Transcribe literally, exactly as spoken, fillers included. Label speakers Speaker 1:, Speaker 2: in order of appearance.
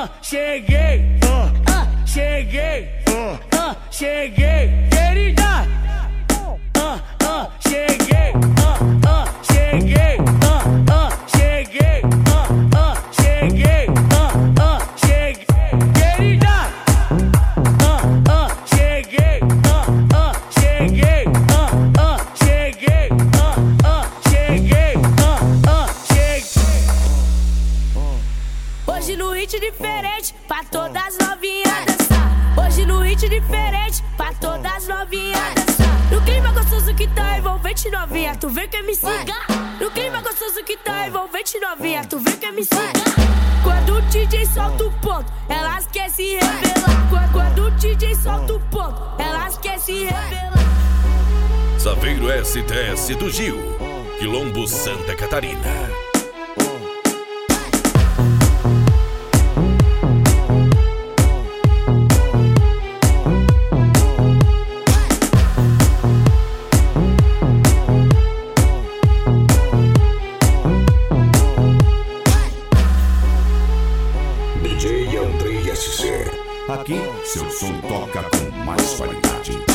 Speaker 1: ah, cheguei, ah, ah, cheguei, ah, cheguei, querida, ah, ah, cheguei, ah, ah, cheguei, ah, ah, cheguei, ah, ah, cheguei, ah, ah, cheguei, querida, ah, ah, cheguei, ah, ah, cheguei, ah, ah, cheguei, ah, ah, cheguei, ah, ah, cheguei.
Speaker 2: Hoje no hit diferente, pra todas as novinhas dançar. Hoje no hit diferente, pra todas as novinhas dançar. No clima gostoso que tá envolvente novinha, tu vem que me siga. No clima gostoso que tá envolvente novinha, tu vem que me siga. Quando o D J solta o ponto, elas querem se revelar. Quando, quando o D J solta o ponto, elas querem se revelar.
Speaker 3: Saveiro S T S do Gil, Quilombo, Santa Catarina.
Speaker 4: D J Andrei S C. Aqui, seu som toca com mais qualidade.